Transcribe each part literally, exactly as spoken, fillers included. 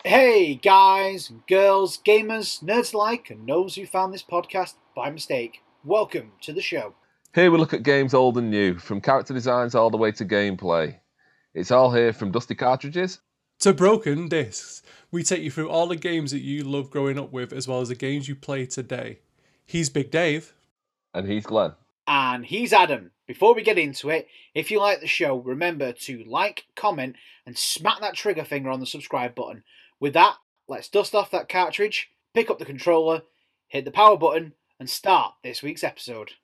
Hey guys, girls, gamers, nerds alike, and those who found this podcast by mistake. Welcome to the show. Here we look at games old and new, from character designs all the way to gameplay. It's all here from dusty cartridges to broken discs. We take you through all the games that you love growing up with, as well as the games you play today. He's Big Dave. And he's Glenn. And he's Adam. Before we get into it, if you like the show, remember to like, comment, and smack that trigger finger on the subscribe button. With that, let's dust off that cartridge, pick up the controller, hit the power button, and start this week's episode.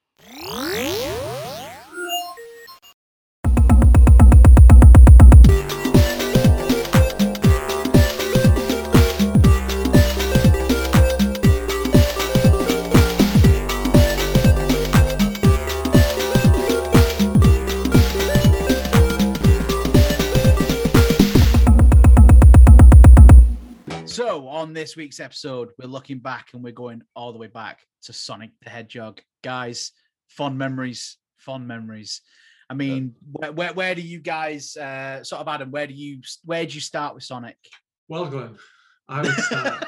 So, on this week's episode, we're looking back and we're going all the way back to Sonic the Hedgehog. Guys, fond memories, fond memories. I mean, where where, where do you guys, uh, sort of Adam, where do you, where do you start with Sonic? Well, Glenn, I would start.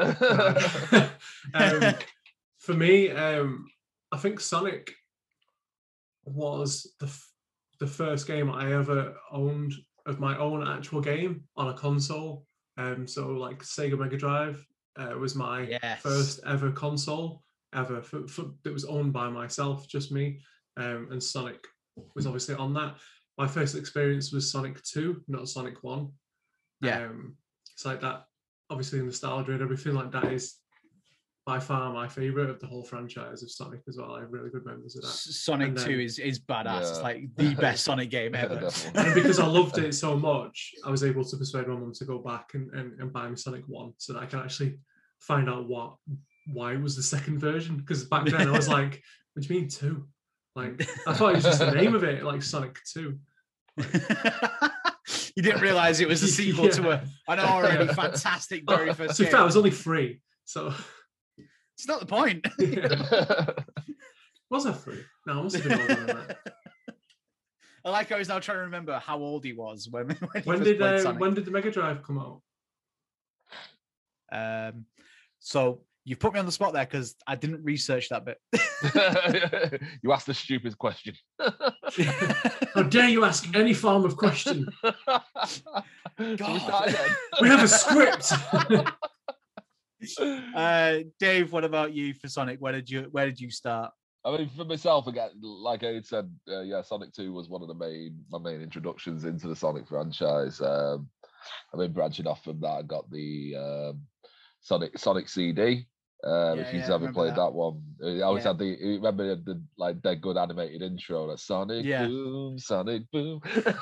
um, for me, um, I think Sonic was the, f- the first game I ever owned of my own actual game on a console. Um, so like Sega Mega Drive uh, was my Yes. first ever console ever for, for, that was owned by myself, just me. Um, and Sonic was obviously on that. My first experience was Sonic two, not Sonic one. Yeah. Um, it's like that, obviously nostalgia and everything like that is by far my favorite of the whole franchise of Sonic as well. I have really good memories of that. Sonic And then- two is, is badass. Yeah. It's like the best Sonic game Yeah, ever. definitely. And because I loved it so much, I was able to persuade my mum to go back and, and, and buy me Sonic one so that I can actually find out what why it was the second version. Because back then I was like, what do you mean two? Like, I thought it was just the name of it, like Sonic two. You didn't realize it was a sequel Yeah. to a, an already fantastic very first To be game. fair, I was only three, so It's not the point. was I three? No, I must have been older than that. I like how he's now trying to remember how old he was when, when, he When first did played uh, Sonic. when did the Mega Drive come out? Um, so you've put me on the spot there because I didn't research that bit. You asked the stupid question. How dare you ask any form of question? Shall we start again? We have a script. uh, Dave, what about you for Sonic? Where did you Where did you start? I mean, for myself, again, like I had said, uh, yeah, Sonic two was one of the main, my main introductions into the Sonic franchise. Um, I mean, branching off from that, I got the um, Sonic Sonic C D. Uh, Yeah, if you've yeah, I ever remember played that. that, one, I always Yeah. had the. You remember the like dead good animated intro, that Sonic Yeah. Boom, Sonic Boom.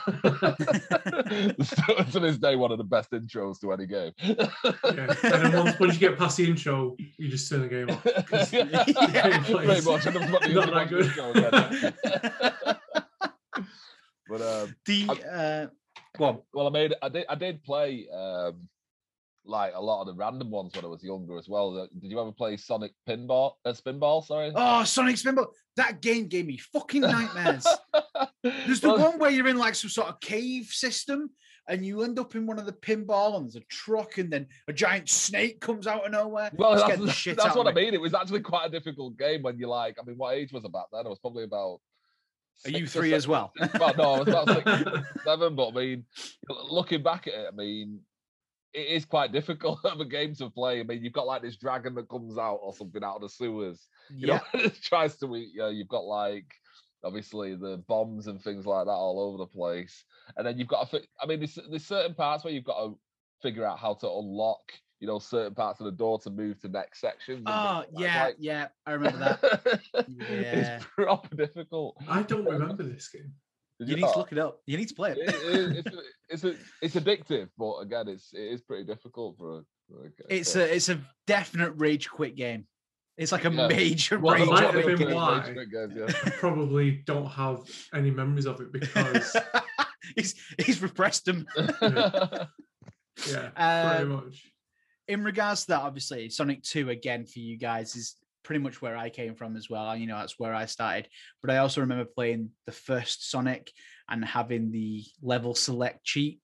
Still, to this day, one of the best intros to any game. Yeah. And then once, once you get past the intro, you just turn the game off. 'cause Yeah, game plays. pretty much. I never got the- Not that watch the good. intro again. But um, The uh, go on. well, I made I did I did play um like a lot of the random ones when I was younger as well. Uh, Did you ever play Sonic Pinball? Uh, Spinball, sorry. Oh, Sonic Spinball. That game gave me fucking nightmares. There's the Well, one where you're in like some sort of cave system and you end up in one of the pinball and there's a truck and then a giant snake comes out of nowhere. Well, Scared the that's, shit that's out what I of me. mean. It was actually quite a difficult game when you're like, I mean, what age was I back then? I was probably about. Are you six or three seven. as well? Well, no, I was about six, seven. But I mean, looking back at it, I mean, it is quite difficult of a game to play. I mean, you've got like this dragon that comes out or something out of the sewers. You Yeah. know, it tries to eat you. You've got like obviously the bombs and things like that all over the place. And then you've got to. fi- I mean, there's, there's certain parts where you've got to figure out how to unlock, you know, certain parts of the door to move to next sections. and Oh, things like yeah, like- yeah. I remember that. Yeah. It's proper difficult. I don't remember this game. Did You need not? to look it up. You need to play It- it. it- it's, it's, it's, it's addictive, but again, it's it is pretty difficult for a. For a It's a a it's a definite rage quit game. It's like a Yeah. major Well, it rage might have quit been game. why. Yeah. I probably don't have any memories of it because, he's he's repressed them. yeah, Uh, pretty much. In regards to that, obviously, Sonic two again for you guys is pretty much where I came from as well. You know, that's where I started. But I also remember playing the first Sonic and having the level select cheat.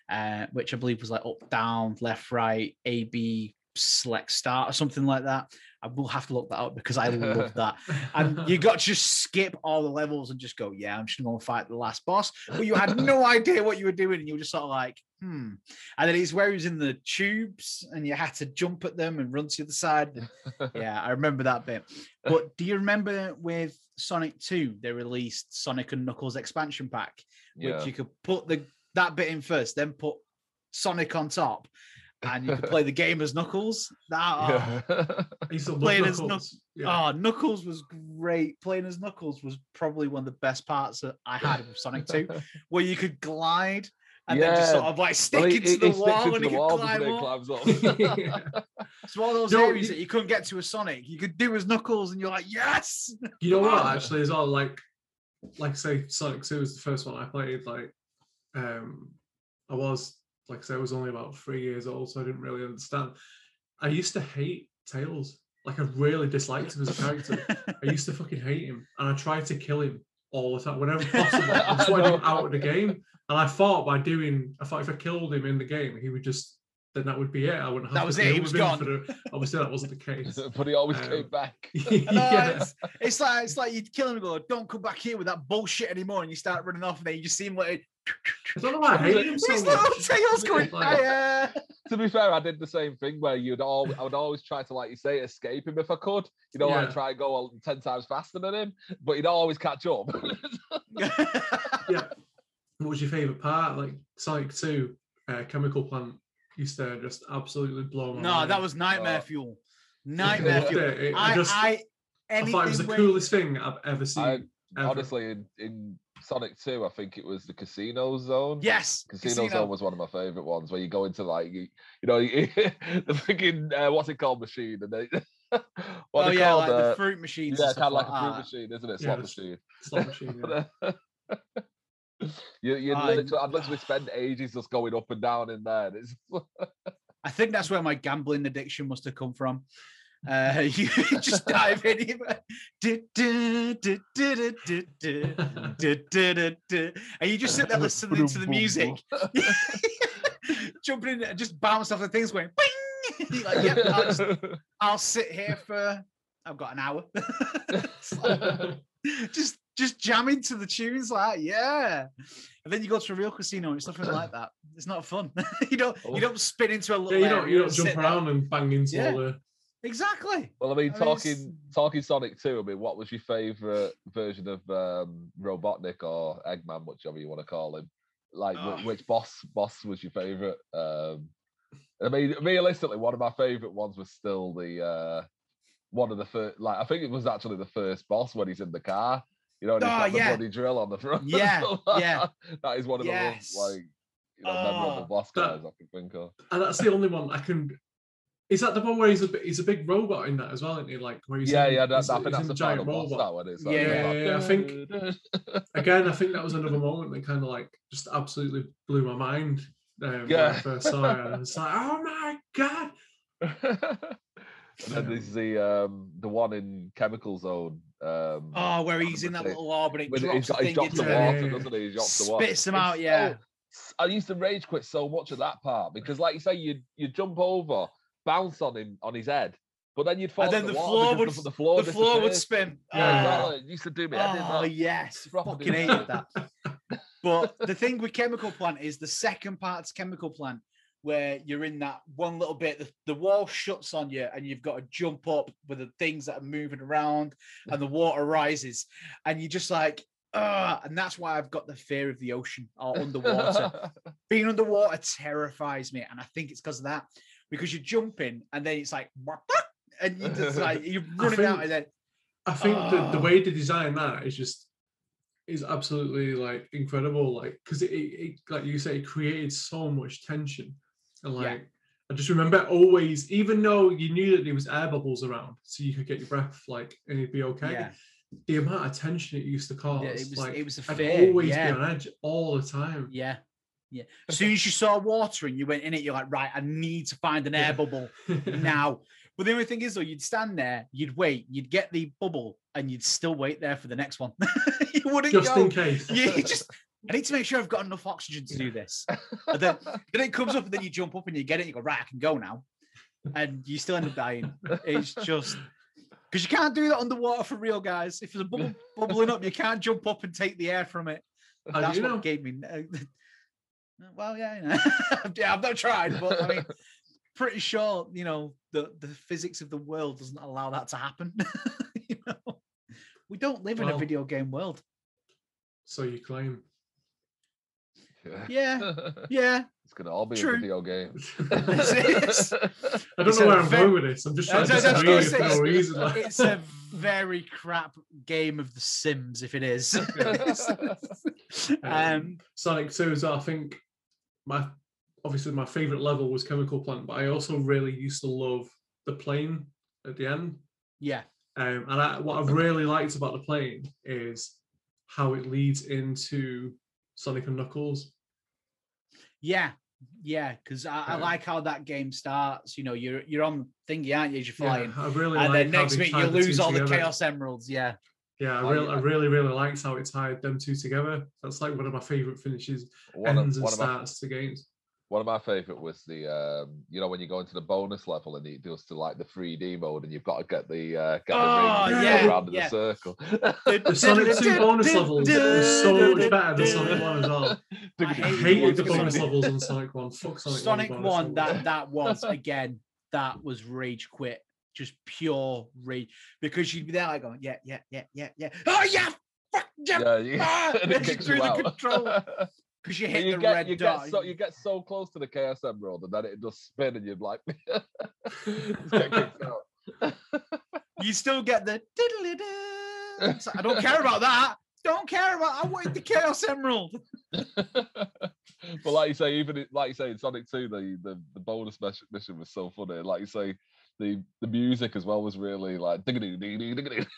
uh, which I believe was like up, down, left, right, A, B, select, start, or something like that. I will have to look that up because I love that. And you got to just skip all the levels and just go, yeah, I'm just going to fight the last boss. But you had no idea what you were doing. And you were just sort of like, hmm. And then it's where he was in the tubes and you had to jump at them and run to the other side. Yeah, I remember that bit. But do you remember with Sonic two, they released Sonic and Knuckles expansion pack, which Yeah. you could put the that bit in first, then put Sonic on top. And you could play the game as Knuckles. That, Yeah. oh, I used to love Playing as Knuckles. Yeah. oh, Knuckles was great. Playing as Knuckles was probably one of the best parts that I had with Sonic two, where you could glide and then just Yeah. sort of like stick Well, he- into he- the he sticks wall into and the he could wall, climb doesn't he? up. Climbs up. It's one of those You know, areas you- that you couldn't get to as Sonic. You could do as Knuckles and you're like, yes! You know what? Actually, as well, like, like say, Sonic two was the first one I played. Like, um, I was like, I say, I was only about three years old, so I didn't really understand. I used to hate Tails. Like, I really disliked him as a character. I used to fucking hate him, and I tried to kill him all the time, whenever possible. I just wanted him out of the game, and I thought by doing, I thought if I killed him in the game, he would just, then that would be it. I wouldn't have That to was it, deal he with was him gone. for the. Obviously, that wasn't the case. But he always Um, came back. No, yeah. it's, it's like it's like you'd kill him and go, don't come back here with that bullshit anymore, and you start running off, and then you just see him like, I don't know why I hate him so his little much. tail's going, Like- "Hiya." To be fair, I did the same thing where you'd all I would always try to, like you say, escape him if I could. You know, Yeah. like try and go ten times faster than him, but he'd always catch up. Yeah. What was your favourite part? Like Sonic two, uh, Chemical Plant used to just absolutely blow my No, mind. that was nightmare Oh. fuel. I Nightmare loved fuel. it. It- I I, just- I, I anything thought it was the when- coolest thing I've ever seen. I, ever. honestly, in, in Sonic two, I think it was the Casino Zone. Yes, Casino, casino. Zone was one of my favorite ones where you go into like you, you know you, the freaking uh, what's it called machine and they what Oh they yeah, called like uh, the fruit machines. yeah and kind stuff of like a fruit that. machine, isn't it? Yeah, Slot the- machine. Slot machine. Yeah. you you I- literally, I'd literally spend ages just going up and down in there. and It's I think that's where my gambling addiction must have come from. Uh, you just dive in, du- du- du- du- du- du- du- du- du- du- du. and you just sit there listening to the music, jumping in, and just bounce off the things, going, "Bing!" You're like, yep, I'll, just, I'll sit here for. I've got an hour. It's like, just just jamming to the tunes, like yeah. And then you go to a real casino and it's nothing like that. It's not fun. you don't you don't spin into a little. Yeah, you don't area you don't and jump sit there. around and bang into Yeah. all the. Exactly. Well, I mean, I mean, talking it's- talking Sonic two. I mean, what was your favourite version of um, Robotnik or Eggman, whichever you want to call him? Like, wh- Oh. which boss boss was your favourite? Um, I mean, realistically, one of my favourite ones was still the uh, one of the first. Like, I think it was actually the first boss when he's in the car. You know, and he's Oh, got the yeah. bloody drill on the front. Yeah, So yeah. that is one of Yes. the most, like you know memorable Oh, boss that- guys I can think of. And that's the only one I can. Is that the one where he's a bi- he's a big robot in that as well, isn't he? Like where he's Yeah, in, yeah. That, he's, I he's think that's in the a final giant boss. robot. That one is. Like, Yeah, it's yeah, like, yeah, I think- Again, I think that was another moment that kind of like just absolutely blew my mind. Um, when Yeah. I first saw it, and it's like, oh my god! And then there's the um the one in Chemical Zone. Um, Oh, where he's in that Obviously. little orb and it when drops he's got, he the drops thing the into Yeah, water, yeah, yeah. doesn't he? He drops the water. spits him It's out. Yeah. so- I used to rage quit so much of that part because, like you say, you you jump over, bounce on him on his head, but then you'd fall And then in the the, water floor because would the, the floor, the floor would disappears. spin. Yeah, Yeah. exactly. It used to do me. I did Oh that. yes, Proper fucking did hated that. But the thing with Chemical Plant is the second part's Chemical Plant, where you're in that one little bit, the, the wall shuts on you and you've got to jump up with the things that are moving around and the water rises and you're just like, ah, and that's why I've got the fear of the ocean or underwater. Being underwater terrifies me, and I think it's because of that. Because you're jumping and then it's like, and you just like you're running out think- and then I think the, the Oh. way they design that is just is absolutely like incredible. Like because it, it, it, like you say, it created so much tension. And like Yeah. I just remember always, even though you knew that there was air bubbles around, so you could get your breath like and it'd be okay. yeah, The amount of tension it used to cause, yeah, it was like it was a I'd fear. always yeah. be on edge all the time. Yeah. Yeah. As soon as you saw water and you went in it, you're like, right, I need to find an air bubble now. But the only thing is, though, you'd stand there, you'd wait, you'd get the bubble, and you'd still wait there for the next one. You wouldn't Just go. in case. You just I need to make sure I've got enough oxygen to do this. And then, then it comes up, and then you jump up and you get it. And you go, right, I can go now, and you still end up dying. It's just because you can't do that underwater for real, guys. If there's a bubble bubbling up, you can't jump up and take the air from it. How do That's you what know? gave me. Well, yeah, you know. yeah, I've not tried, but I mean, pretty sure you know the the physics of the world doesn't allow that to happen. you know, we don't live in a Well- video game world. So you claim. Yeah, yeah. It's gonna all be True. a video game. This is- I don't It's know a where I'm very- going with this. I'm just trying I to was- I was disagree gonna for say, no reason. Like, It's a very crap game of The Sims, if it is. um, Sonic two is, I think, my obviously my favorite level was Chemical Plant, but I also really used to love the plane at the end. yeah, Um, and I, what I've really liked about the plane is how it leads into Sonic and Knuckles. yeah, yeah. Because I, I Um, like how that game starts. You know, you're you're on thingy, aren't you? As you're flying, Yeah, I really and like then how next they minute you tied the lose two all the together. Chaos Emeralds. Yeah, Yeah, I Oh, really, yeah. I really, really liked how it tied them two together. That's like one of my favorite finishes, one of, ends and one of my starts to games. One of my favorite was the, um, you know, when you go into the bonus level and it goes to like the three D mode and you've got to get the uh, get Oh, the ring and yeah, go around in yeah. the circle. The Sonic two bonus levels was so much better than Sonic one as well. I I hated hated the Sonic bonus one. levels on Sonic one. Fuck Sonic, Sonic one. bonus One. That levels. that was again. That was rage quit. Just pure rage because you'd be there like going, yeah, yeah, yeah, yeah, yeah. Oh yeah, fuck yeah. Yeah, you, Ah! and it As you kicks through you the out. controller. Because you And hit you the get, red you dot. get so you get so close to the Chaos Emerald and then it does spin and you're like, just get kicked out. You still get the diddly-doo. It's like, I don't care about that. Don't care about. I wanted the Chaos Emerald. But like you say, even it- like you say in Sonic two, the the, the bonus mes- mission was so funny. Like you say, the the music as well was really like diggity diggity diggity.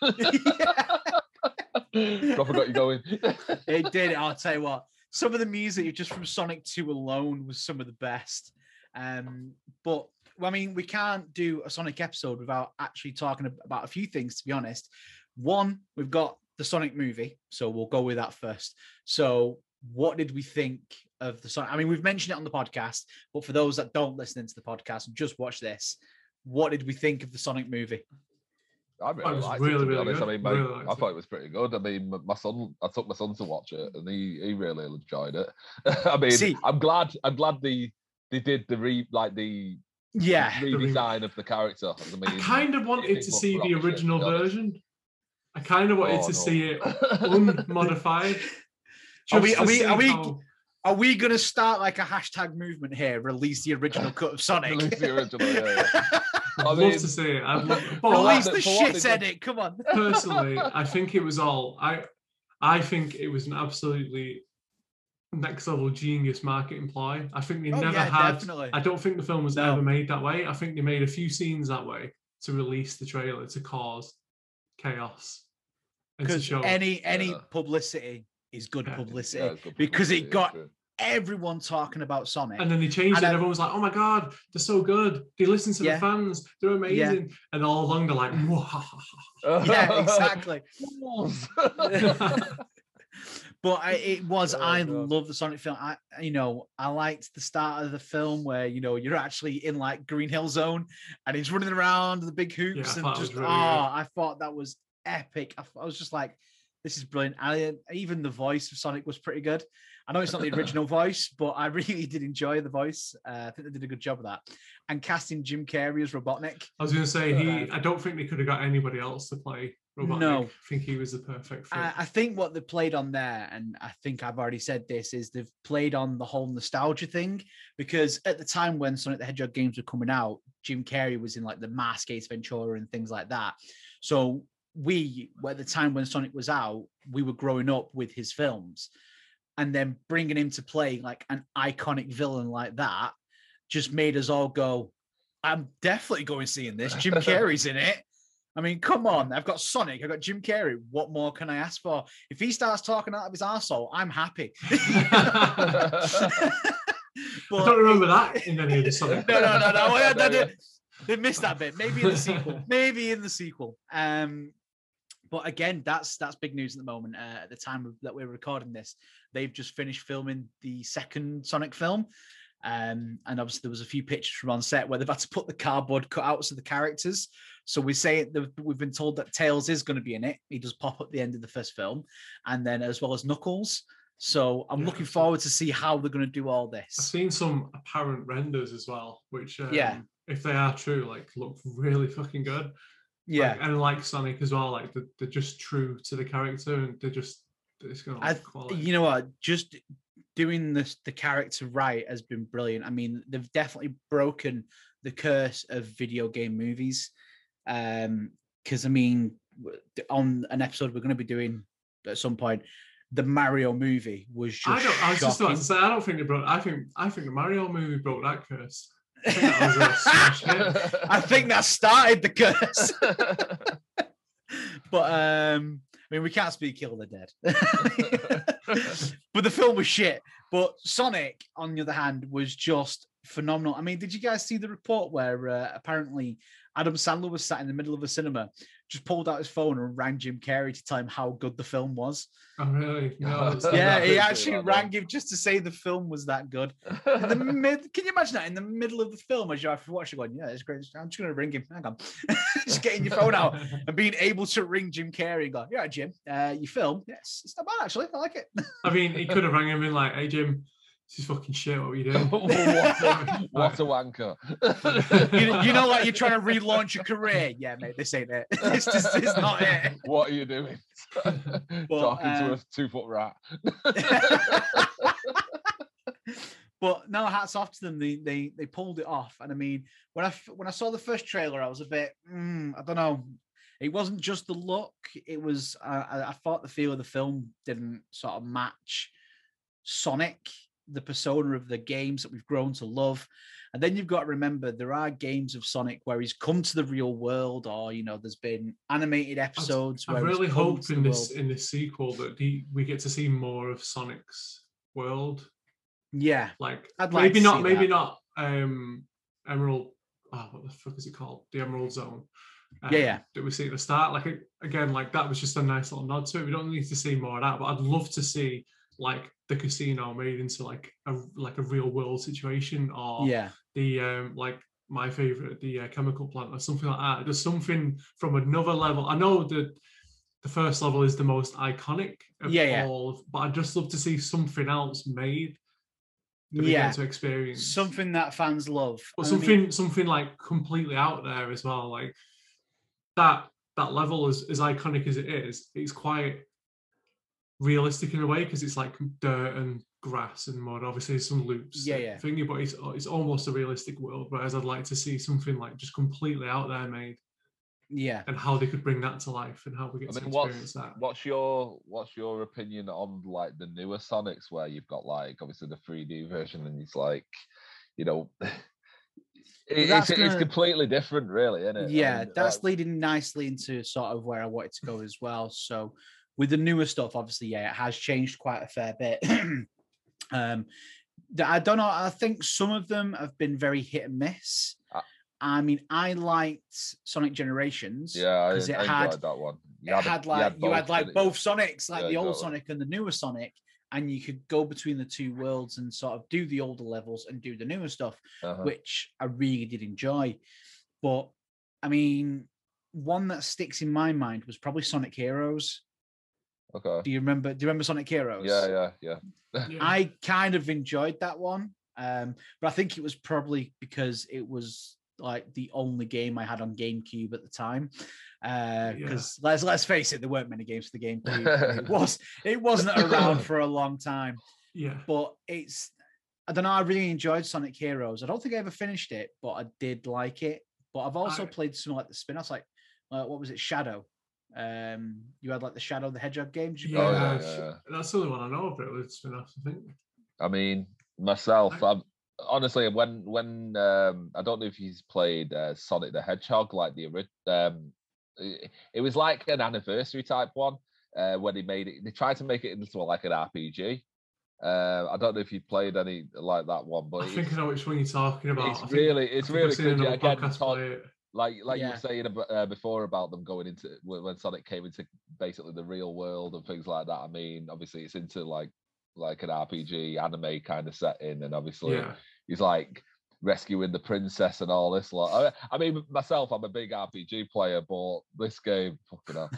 Proper got you going. It did. I'll tell you what. Some of the music just from Sonic two alone was some of the best. Um, but I mean, we can't do a Sonic episode without actually talking about a few things. To be honest, one, we've got the Sonic movie, so we'll go with that first. So, what did we think of the Sonic? I mean, we've mentioned it on the podcast, but for those that don't listen into the podcast and just watch this, what did we think of the Sonic movie? I really was liked really, it, to be really honest. good. I mean, my, Really liked I it. thought it was pretty good. I mean, m- my son, I took my son to watch it, and he, he really enjoyed it. I mean, See- I'm glad, I'm glad they they did the re like the Yeah, redesign of the character. I mean, I kind of wanted it to looked see the rock shit, to original be honest. version. I kind of wanted Oh, to no. see it unmodified. Are we- just are to we- see are we- how- Are we going to start like a hashtag movement here? Release the original cut of Sonic. Release the original, yeah, yeah. I'd I love mean- to see it. I'd love, but Release what- the for what shit they did- edit. Come on. personally, I think it was all. I I think it was an absolutely next level genius marketing ploy. I think they Oh, never yeah, had. definitely. I don't think the film was No. ever made that way. I think they made a few scenes that way to release the trailer to cause chaos and to Because show. any any Yeah. publicity is good Yeah, publicity Yeah, it's good because publicity, it yeah, got true. everyone talking about Sonic. And then they changed And it, I- and everyone was like, "Oh my god, they're so good! They listen to Yeah. the fans. They're amazing." And all along, they're like, yeah, exactly. Fools. But I, it was. Oh, I God. love the Sonic film. I, you know, I liked the start of the film where you know you're actually in like Green Hill Zone and he's running around the big hoops and thought it just was oh, really good. I thought that was epic. I, I was just like, this is brilliant. I, even the voice of Sonic was pretty good. I know it's not the original voice, but I really did enjoy the voice. Uh, I think they did a good job of that. And casting Jim Carrey as Robotnik. I was going to say he. Uh, I don't think they could have got anybody else to play Robotnik. No. I think he was the perfect fit. I, I think what they played on there, and I think I've already said this, is they've played on the whole nostalgia thing. Because at the time when Sonic the Hedgehog games were coming out, Jim Carrey was in like the Mask, Ace Ventura, and things like that. So we, at the time when Sonic was out, we were growing up with his films, and then bringing him to play like an iconic villain like that just made us all go, "I'm definitely going seeing this. Jim Carrey's in it." I mean, come on. I've got Sonic. I've got Jim Carrey. What more can I ask for? If he starts talking out of his arsehole, I'm happy. I But don't remember it- that in any of the Sonic. No, no, no, no. Yeah, They, yeah. they, they missed that bit. Maybe in the sequel. Maybe in the sequel. Um, but again, that's that's big news at the moment. Uh, at the time of, that we're recording this, they've just finished filming the second Sonic film. Um, and obviously there was a few pictures from on set where they've had to put the cardboard cutouts of the characters. So we say that we've been told that Tails is going to be in it. He does pop up at the end of the first film, and then as well as Knuckles. So I'm Yeah, looking so- forward to see how they're going to do all I've this. seen some apparent renders as well, which um, Yeah. if they are true, like look really fucking good. Yeah, Like, and like Sonic as well, like they're, they're just true to the character, and they're just it's gonna I, look quality. you know what? Just doing this the character right has been brilliant. I mean, they've definitely broken the curse of video game movies. Um, because I mean, w- on an episode we're going to be doing at some point, the Mario movie was just I don't. I was just about shocking. to say I don't think they broke. I think I think the Mario movie broke that curse. I think that was a smash hit. I think that started the curse. But um, I mean, we can't speak Kill the Dead. But the film was shit. But Sonic, on the other hand, was just phenomenal. I mean, did you guys see the report where uh, apparently Adam Sandler was sat in the middle of a cinema, just pulled out his phone and rang Jim Carrey to tell him how good the film was? Oh really? No. it's- Yeah, I he didn't see actually that, rang him just to say the film was that good. In the mid, can you imagine that in the middle of the film as you're watching, going, yeah, it's great. I'm just going to ring him. Hang on, just getting your phone out and being able to ring Jim Carrey and go, yeah, Jim, uh, you film? Yes, it's not bad actually. I like it. I mean, he could have rang him and been like, "Hey Jim, this is fucking shit. What are you doing?" what, a, what a wanker. you, you know, like you're trying to relaunch your career. Yeah, mate, this ain't it. This, this, this is not it. What are you doing? Talking to um, a two foot rat. But no, hats off to them. They they they pulled it off. And I mean, when I f- when I saw the first trailer, I was a bit, mm, I don't know. It wasn't just the look. It was uh, I, I thought the feel of the film didn't sort of match Sonic, the persona of the games that we've grown to love. And then you've got to remember there are games of Sonic where he's come to the real world, or you know, there's been animated episodes. I where he's really come hope to in the this world. in this sequel that he, we get to see more of Sonic's world. Yeah, Like I'd like maybe to not, see maybe that. not. Um, Emerald. Oh, what the fuck is it called? The Emerald Zone. Um, Yeah, yeah. That we see at the start. Like again, like that was just a nice little nod to it. We don't need to see more of that, but I'd love to see like the casino made into like a like a real world situation, or yeah, the um like my favorite, the uh, chemical plant, or something like that. There's something from another level. I know that the first level is the most iconic of Yeah, yeah. all, of- but I'd just love to see something else made that we yeah. get to experience. Something that fans love. But And I something mean, something like completely out there as well. Like that that level, as as iconic as it is, it's quite realistic in a way because it's like dirt and grass and mud. Obviously, there's some loops, Yeah, that yeah. thingy, but it's it's almost a realistic world. Whereas I'd like to see something like just completely out there made, yeah. and how they could bring that to life and how we get I to mean, experience what's that. what's your what's your opinion on like the newer Sonics where you've got like obviously the three D version and it's like, you know, it, that's it's, it's gonna- completely different, really, isn't it? Yeah, I mean, that's like, leading nicely into sort of where I wanted to go as well. So with the newer stuff, obviously, yeah, it has changed quite a fair bit. um, th- I don't know. I think some of them have been very hit and miss. Uh, I mean, I liked Sonic Generations. yeah, I, because it I had enjoyed that one. You it a- had like you had, both, like didn't you? both Sonics, like Yeah, the old exactly. Sonic and the newer Sonic, and you could go between the two worlds and sort of do the older levels and do the newer stuff, Uh-huh. which I really did enjoy. But I mean, one that sticks in my mind was probably Sonic Heroes. Okay. Do you remember? Do you remember Sonic Heroes? Yeah, yeah, yeah. Yeah. I kind of enjoyed that one, um, but I think it was probably because it was like the only game I had on GameCube at the time. Because let's let's face it, there weren't many games for the GameCube. and it was it wasn't around for a long time. Yeah. But it's I don't know. I really enjoyed Sonic Heroes. I don't think I ever finished it, but I did like it. But I've also I- played some like the spin-offs, like uh, what was it, Shadow? Um, you had like the Shadow the Hedgehog game. Did you Yeah, play yeah, that? yeah, yeah. that's the only one I know of it. It's been off, I think. I mean, myself, I- I'm honestly when when um I don't know if he's played uh, Sonic the Hedgehog, like the ori- um, it, it was like an anniversary type one uh, when he made it. They tried to make it into like an R P G. Uh, I don't know if you played any like that one, but I think it's, I know which one you're talking about. it's I think- really I it's think really I've seen good. Yeah, another again, podcast Todd- play it. like like you Yeah. were saying about, uh, before about them going into when when Sonic came into basically the real world and things like that. I mean, obviously it's into like like an R P G anime kind of setting, and obviously Yeah. he's like rescuing the princess and all this lot. I, I mean, myself, I'm a big R P G player, but this game, fucking hell,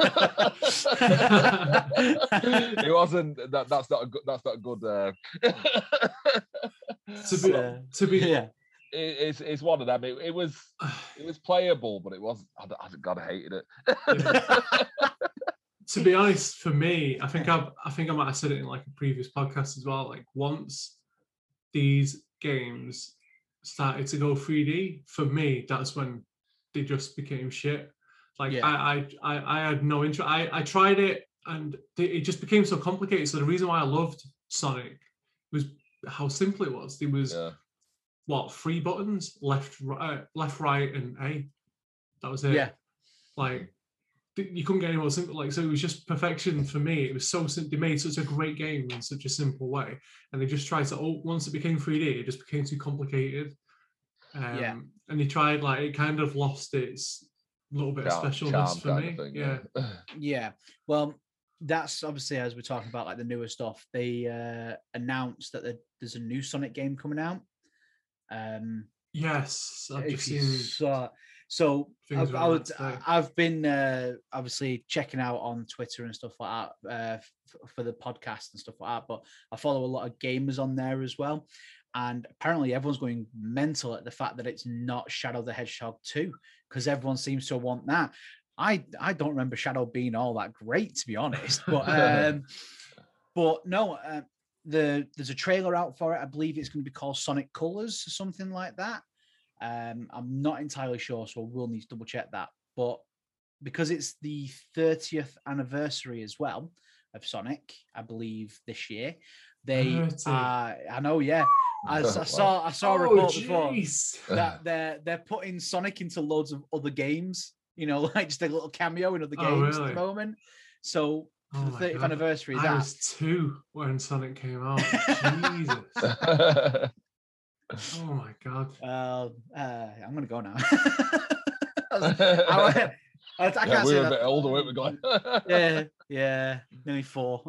it wasn't. That, that's not a good. That's not a good. Uh... to be, Uh, to be, yeah. it, it's it's one of them. It, it was it was playable, but it was. I, I God, I hated it. Yeah. To be honest, for me, I think I've, I think I might have said it in like a previous podcast as well. Like once these games started to go three D, for me, that's when they just became shit. Like Yeah. I, I, I, I had no interest. I, I tried it, and it just became so complicated. So the reason why I loved Sonic was how simple it was. There was Yeah. what three buttons: left, right, left, right, and A. That was it. Yeah. Like you couldn't get any more simple. Like so, it was just perfection for me. It was so simple. They made such a great game in such a simple way, and they just tried to. Oh, once it became three D, it just became too complicated. Um, Yeah. And they tried like it kind of lost its little bit Charm- of specialness charm for kind me. of thing, yeah. Yeah. Well, that's obviously as we're talking about like the newer stuff. They uh, announced that there- there's a new Sonic game coming out. Um, Yes, I've if just you seen. saw, so things I've, around I that would, today. I've been uh, obviously checking out on Twitter and stuff like that uh, f- for the podcast and stuff like that. But I follow a lot of gamers on there as well, and apparently everyone's going mental at the fact that it's not Shadow the Hedgehog two because everyone seems to want that. I I don't remember Shadow being all that great, to be honest, but um, but no. Uh, the there's a trailer out for it. I believe it's going to be called Sonic Colors or something like that. Um, I'm not entirely sure, so we'll need to double check that. But because it's the thirtieth anniversary as well of Sonic, I believe this year, they thirty. are. I know, yeah. I, s- I Wow. saw I saw a Oh, report before jeez. that they're they're putting Sonic into loads of other games. You know, like just a little cameo in other Oh, games at really? the moment. So for Oh the my thirtieth God. anniversary, of I that was two when Sonic came out. Jesus. Oh my God. Uh, uh, I'm gonna go now. I, was- I, I, I can't Yeah, we say were a that. bit older, weren't we, Glenn? Yeah, yeah, nearly four.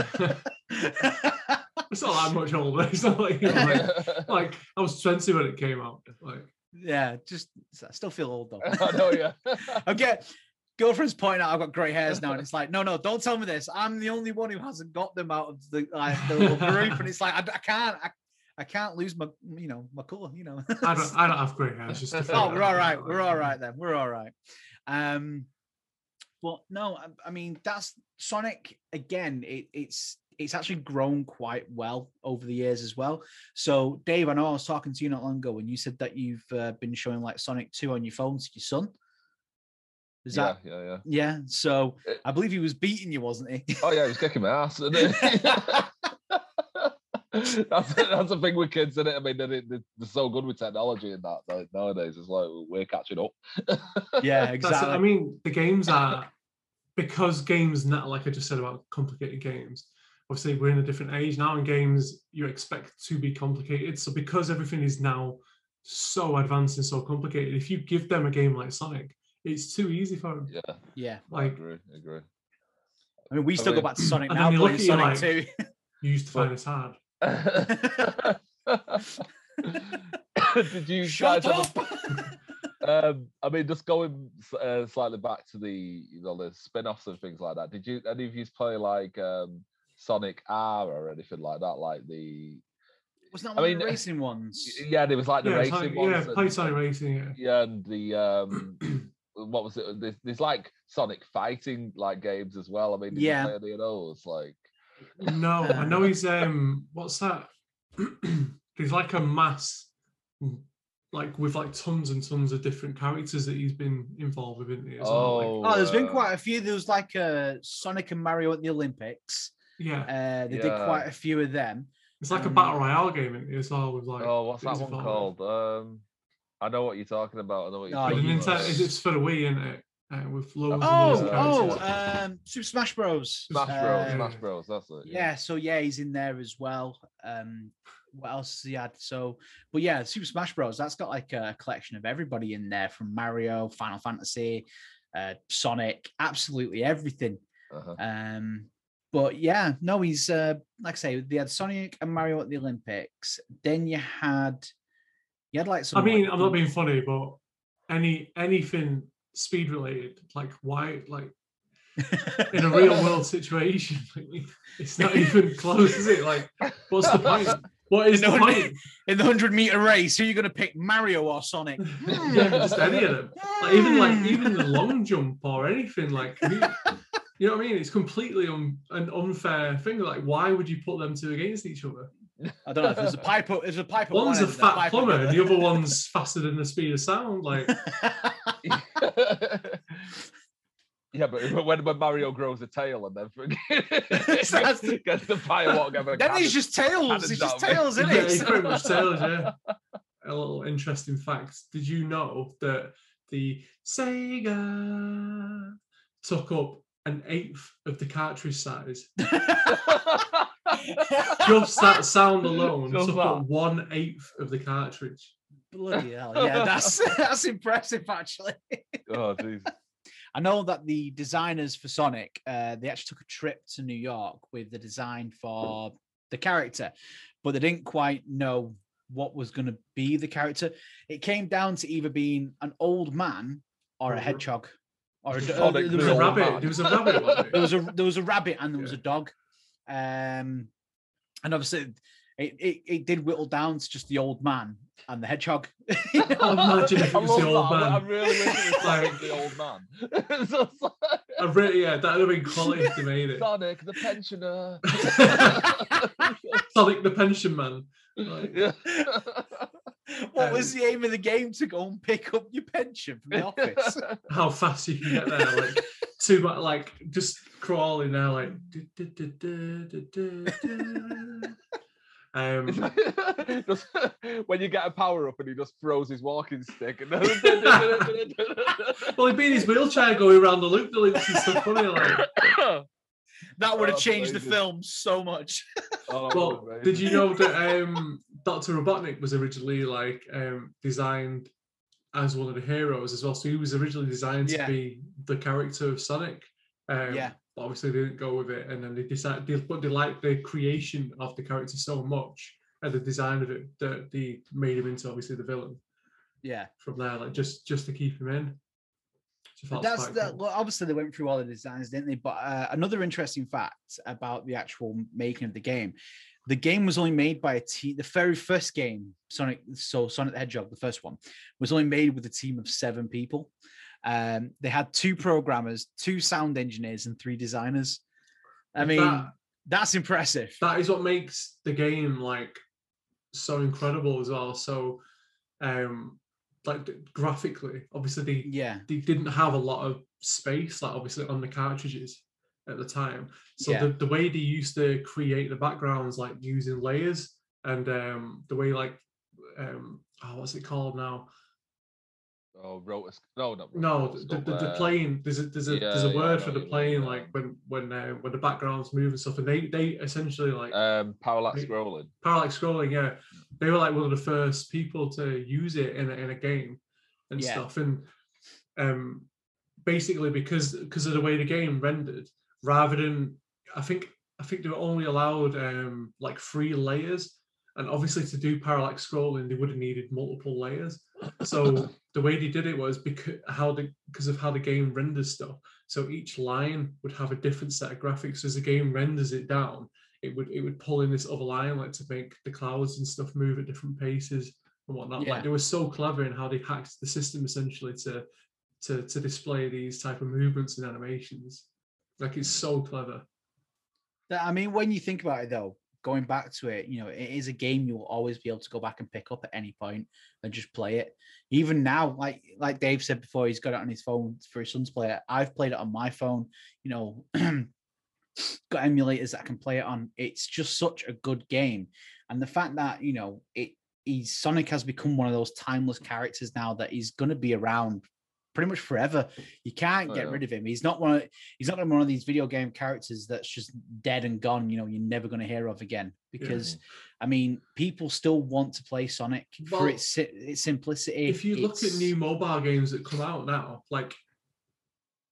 It's not that much older. It's not like, you know, like, like I was twenty when it came out. Like, Yeah, just I still feel old though. I know, yeah. Okay, girlfriend's pointing out I've got grey hairs now, and it's like, no, no, don't tell me this. I'm the only one who hasn't got them out of the like the little group, and it's like I, I can't, I, I can't lose my, you know, my colour, you know. I don't, I don't have grey hair. It's just a Oh, we're all right. We're all right then. We're all right. Um, but no, I, I mean that's Sonic again. It, it's it's actually grown quite well over the years as well. So, Dave, I know I was talking to you not long ago, and you said that you've uh, been showing like Sonic two on your phone to your son. Is yeah, that yeah, yeah. yeah? So It- I believe he was beating you, wasn't he? Oh yeah, he was kicking my ass. Isn't it? that's that's the thing with kids, isn't it? I mean, they're, they're so good with technology and that like, nowadays. It's like we're catching up. Yeah, That's, exactly. I mean, the games are, because games now, like I just said about complicated games, obviously we're in a different age now, and games you expect to be complicated. So because everything is now so advanced and so complicated, if you give them a game like Sonic, it's too easy for them. Yeah, yeah. I Like, agree, I agree. I mean, we I still mean- go back to Sonic and now, then you look playing at you Sonic like- two. you used to But- find this hard. Did you Shut guys up! ever, um, I mean, just going uh, slightly back to the you know the spin-offs and things like that. Did you any of you play like um, Sonic R or anything like that? Like the Wasn't that I one of mean, the racing ones? yeah, there was like the Yeah, racing Sonic, ones. yeah, and- play Sonic Racing. Yeah. Yeah, and the um, what was it? There's, there's like Sonic fighting like games as well. I mean, did Yeah. you play any of those? Like, No, I know he's um. What's that? There's like a mass, like with like tons and tons of different characters that he's been involved with, isn't he? As well? Like, oh, Oh, there's been uh, quite a few. There was like uh, Sonic and Mario at the Olympics. yeah, Uh, they did Yeah. quite a few of them. it's like a um, battle royale game, isn't it, as well, with like. Oh, what's that things one involved. called? Um, I know what you're talking about. I know what you're Oh, But the talking you- about. Nintendo, it's for the Wii, isn't it? Uh, with loads and loads Oh, of oh, characters. um, Super Smash Bros. Smash Bros. Uh, Smash Bros. That's it. Yeah, so yeah, he's in there as well. Um, what else has he had? So, but yeah, Super Smash Bros. That's got like a collection of everybody in there, from Mario, Final Fantasy, uh, Sonic, absolutely everything. Uh-huh. Um, But yeah, no, he's uh, like I say, they had Sonic and Mario at the Olympics. Then you had, you had like some. I mean, like, I'm not being funny, but any anything speed related, like why, like in a real world situation, it's not even close, is it? Like, what's the point? What is in the, the point? In the hundred meter race, who are you going to pick, Mario or Sonic? Yeah, just any of them. Like even like even the long jump or anything. Like, you, you know what I mean? It's completely un, an unfair thing. Like, why would you put them two against each other? I don't know if there's a pipe. There's a pipe. One's a fat plumber, and the other one's faster than the speed of sound. Like. Yeah, but when, when Mario grows a tail and then gets, gets the fire whatever. Then he's just tails. He's just tails, isn't it? Yeah, he's pretty much tails, yeah. A little interesting fact. Did you know that the Sega took up an eighth of the cartridge size? Just that sound alone just took that. up one eighth of the cartridge. Bloody hell. Yeah, that's that's impressive actually. Oh, jeez. I know that the designers for Sonic, uh, they actually took a trip to New York with the design for the character, but they didn't quite know what was going to be the character. It came down to either being an old man or a hedgehog. Or a, uh, there was a rabbit. There was a rabbit. There was a there was a rabbit and there was yeah. a dog. Um, and obviously, it, it it did whittle down to just the old man and the hedgehog. You know? Imagine if it was the old that. man. I really wish it was like the old man. So like... I really, yeah, that would have been quality if they made it. Sonic the pensioner. Sonic the pension man. Like... Yeah. What um, was the aim of the game? To go and pick up your pension from the office? How fast you can get there, like too much, like just crawling there, like. Um, just, when you get a power up and he just throws his walking stick. And well, he'd be in his wheelchair going around the loop, the loops and stuff. Funny, like. That would have oh, changed amazing. the film so much. Oh, well, did you know that um, Doctor Robotnik was originally like um, designed as one of the heroes as well? So he was originally designed yeah. to be the character of Sonic. Um, yeah. But obviously they didn't go with it, and then they decided, they, but they liked the creation of the character so much and the design of it that they made him into obviously the villain. Yeah. From there, like just just to keep him in. So that's that. Cool. Well, obviously they went through all the designs, didn't they? But uh, another interesting fact about the actual making of the game: the game was only made by a team. The very first game, Sonic, so Sonic the Hedgehog, the first one, was only made with a team of seven people. Um, they had two programmers, two sound engineers, and three designers. I mean, that, that's impressive. That is what makes the game like so incredible as well. So, um, like graphically, obviously they yeah they didn't have a lot of space, like obviously on the cartridges at the time. So yeah. the, the way they used to create the backgrounds, like using layers, and um, the way like um, oh, what's it called now? Oh, rotor. No, not no. The, the, the plane. There's a there's a yeah, there's a word yeah, for the plane, yeah. like when when uh, when the backgrounds move and stuff. And they they essentially like um parallax they, scrolling. Parallax scrolling, yeah. They were like one of the first people to use it in a, in a game and yeah. stuff. And um, basically because because of the way the game rendered, rather than I think I think they were only allowed um like three layers. And obviously to do parallax scrolling, they would have needed multiple layers. So the way they did it was because how the because of how the game renders stuff. So each line would have a different set of graphics. So as the game renders it down, it would it would pull in this other line, like to make the clouds and stuff move at different paces and whatnot. Yeah. Like they were so clever in how they hacked the system essentially to to to display these type of movements and animations. Like it's so clever. I mean, when you think about it though, going back to it, you know, it is a game you'll always be able to go back and pick up at any point and just play it. Even now, like like Dave said before, he's got it on his phone for his son's play it. I've played it on my phone, you know, got emulators that I can play it on. It's just such a good game. And the fact that, you know, it he's Sonic has become one of those timeless characters now that he's going to be around pretty much forever. You can't get oh, yeah. rid of him. He's not one of he's not one of these video game characters that's just dead and gone, you know, you're never going to hear of again. Because yeah. I mean, people still want to play Sonic well, for its its simplicity. If you look at new mobile games that come out now, like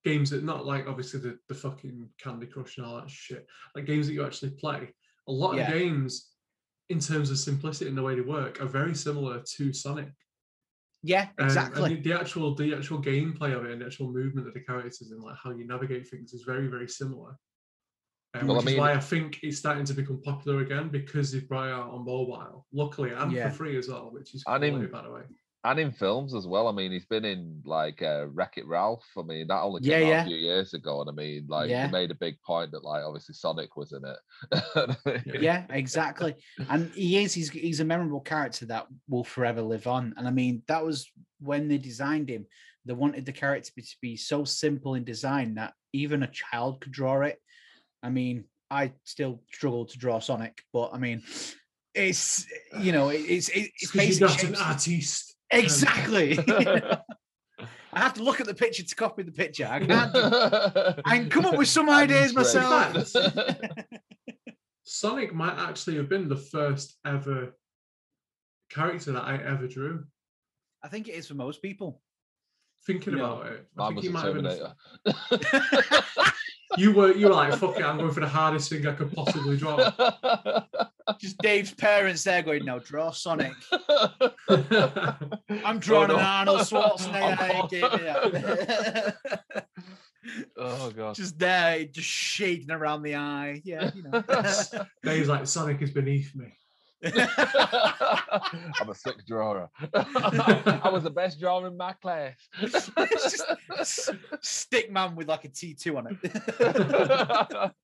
games that not like obviously the, the fucking Candy Crush and all that shit, like games that you actually play. A lot Yeah. of games, in terms of simplicity and the way they work, are very similar to Sonic. Yeah, Um, exactly. and the, the actual the actual gameplay of it and the actual movement of the characters and like how you navigate things is very very similar. Um, Well, I which is mean- why I think it's starting to become popular again because they've brought it out on mobile, luckily, and Yeah. for free as well, which is And quality, in- by the way. And in films as well. I mean, he's been in like uh, Wreck-It Ralph. I mean, that only Yeah, came out yeah. a few years ago, and I mean, like Yeah. they made a big point that like obviously Sonic was in it. Yeah, exactly. And he is, he's, he's a memorable character that will forever live on. And I mean, that was when they designed him. They wanted the character to be, to be so simple in design that even a child could draw it. I mean, I still struggle to draw Sonic, but I mean, it's, you know, it- it's, it's It's because basic you're not an shapes. artiste. Exactly. I have to look at the picture to copy the picture. I can't. Just, I can come up with some I'm ideas impressed. myself. Sonic might actually have been the first ever character that I ever drew. I think it is for most people. Thinking You know, about it, I Mine think was he a might have been. the Terminator. f- You were you were like, fuck it, I'm going for the hardest thing I could possibly draw. Just Dave's parents there going, no, draw Sonic. I'm I'm drawing no. an Arnold I'm Schwarzenegger. all- Give me that. Oh god. Just there, just shading around the eye. Yeah, you know. Dave's like, Sonic is beneath me. I'm a sick drawer. I was the best drawer in my class. It's just s- stick man with like a T two on it.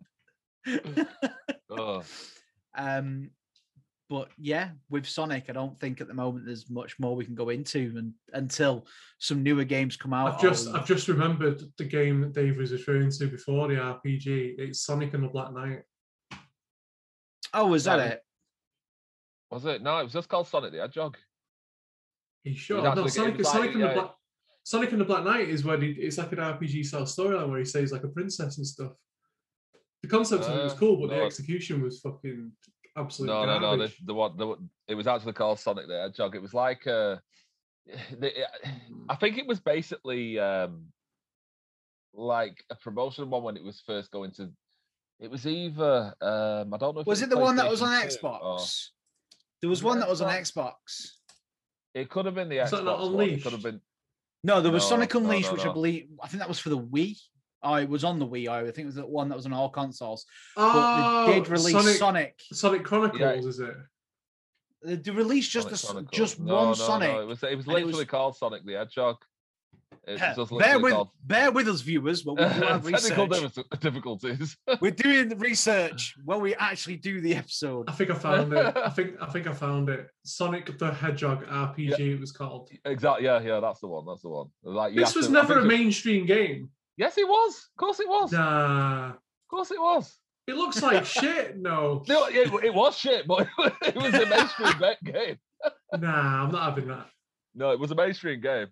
Oh. um, but yeah, with Sonic, I don't think at the moment there's much more we can go into, and until some newer games come out. I've just or- I've just remembered the game that Dave was referring to before, the R P G. It's Sonic and the Black Knight. oh, was that Um, it? Was it? No, it was just called Sonic the Hedgehog. Are you sure? It's No, actually- Sonic, it was Sonic like- and the yeah. Black Sonic and the Black Knight is where he, it's like an R P G style storyline where he says like a princess and stuff. The concept of it was Uh, cool, but the no. execution was fucking absolute No, no, no. garbage. The, the one, the, it was actually called Sonic the Hedgehog. It was like, uh, the, I think it was basically um, like a promotional one when it was first going to. It was either um, I don't know. If Was it it the one that was PlayStation on two Xbox? or- There was Was it one that was on Xbox? Xbox. It could have been the Was that Xbox not one. It could have Unleashed? been. No, there was No, Sonic no, Unleashed, no, which I no. believe I think that was for the Wii. Oh, it was on the Wii. I think it was the one that was on all consoles. Oh, But they did release Sonic, Sonic. Sonic Chronicles, Yeah. is it? They they released just Sonic the, s- Chronicles. just no, one no, Sonic. No, it was it was and it literally was- called Sonic the Hedgehog. It was Yeah, just bear literally with called bear with us, viewers, but we do have technical research. diffi- difficulties. We're doing the research when we actually do the episode. I think I found it. I think I think I found it. Sonic the Hedgehog R P G. It was called. Exactly. Yeah, yeah. That's the one. That's the one. Like you This have was to- I never a think it- mainstream game. Yes, it was. Of course, it was. Of Nah, course, it was. it looks like shit. No, No, it, it was shit, but it was a mainstream ba- game. nah, I'm not having that. No, it was a mainstream game.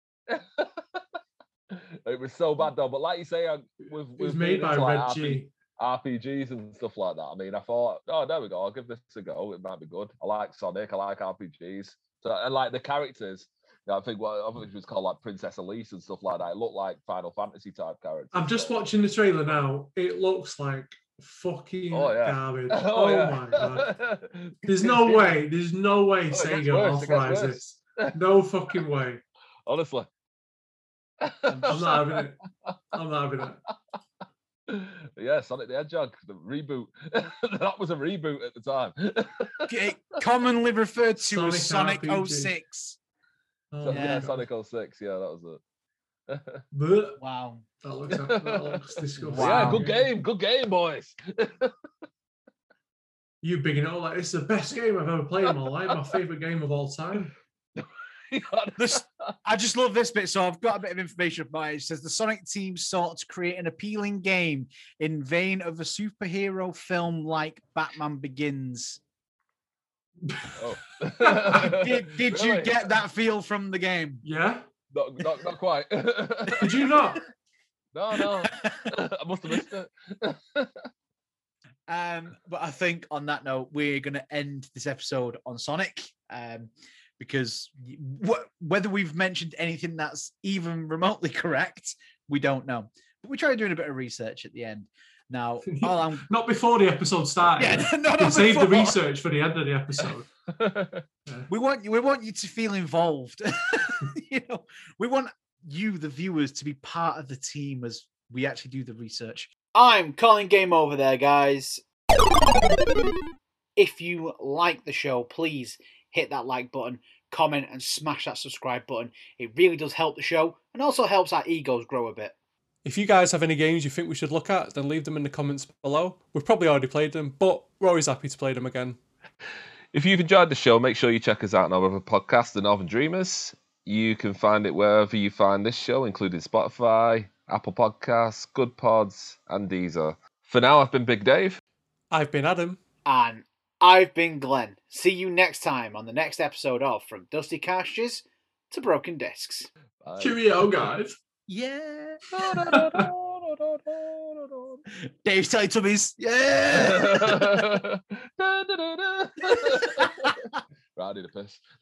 It was so bad though. But like you say, I, with, It was with made being by into, like, Red R P G. R P Gs and stuff like that. I mean, I thought, oh, there we go. I'll give this a go. It might be good. I like Sonic. I like R P Gs. So and like the characters. Yeah, I think what I think it was called like Princess Elise and stuff like that. It looked like Final Fantasy type characters. I'm just so- watching the trailer now. It looks like fucking Oh, yeah. garbage. Oh, Oh, yeah. my god. There's no way. There's no way Oh, it gets Sega worse, it gets authorized worse. this. No fucking way. Honestly. I'm not having it. I'm not having it. Yeah, Sonic the Hedgehog, the reboot. That was a reboot at the time. Okay, commonly referred to Sonic as Sonic R P G. oh six. Oh, So, my yeah, Yeah. God. Sonic oh six. Yeah, that was it. Blech. Wow. That looks, that looks disgusting. Wow. Yeah, good game. Good game, boys. You bigging it all like it's the best game I've ever played in my life. My favorite game of all time. This, I just love this bit. So I've got a bit of information about it. It says the Sonic team sought to create an appealing game in vein of a superhero film like Batman Begins. Oh. Did, did you Really? get that feel from the game? Yeah. Not, not, not quite. Did you not? No, no. I must have missed it. Um, but I think on that note, we're going to end this episode on Sonic, um, because y- wh- whether we've mentioned anything that's even remotely correct, We don't know. But we tried doing a bit of research at the end. Now, all I'm... not before the episode started. Yeah, no, we save the research for the end of the episode. Yeah. We want you. We want you to feel involved. You know, we want you, the viewers, to be part of the team as we actually do the research. I'm calling game over there, guys. If you like the show, please hit that like button, comment, and smash that subscribe button. It really does help the show and also helps our egos grow a bit. If you guys have any games you think we should look at, then leave them in the comments below. We've probably already played them, but we're always happy to play them again. If you've enjoyed the show, make sure you check us out on our other podcast, The Northern Dreamers. You can find it wherever you find this show, including Spotify, Apple Podcasts, Good Pods, and Deezer. For now, I've been Big Dave. I've been Adam. And I've been Glenn. See you next time on the next episode of From Dusty Cartridges to Broken Discs. Bye. Cheerio, guys. Yeah. Dave's Teletubbies. Yeah. Right, I need a piss.